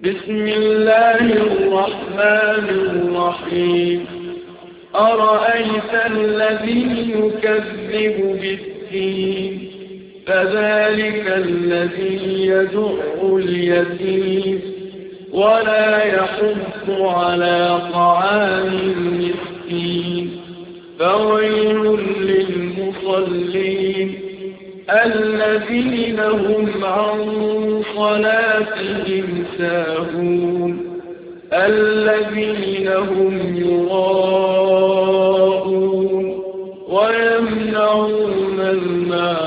بسم الله الرحمن الرحيم أرأيت الذي يكذب بالدين فذلك الذي يدع اليتيم ولا يحض على طعام المسكين فويل للمصلين الذين هم عن صلاتهم ساهون الذين هم يراءون ويمنعون الماء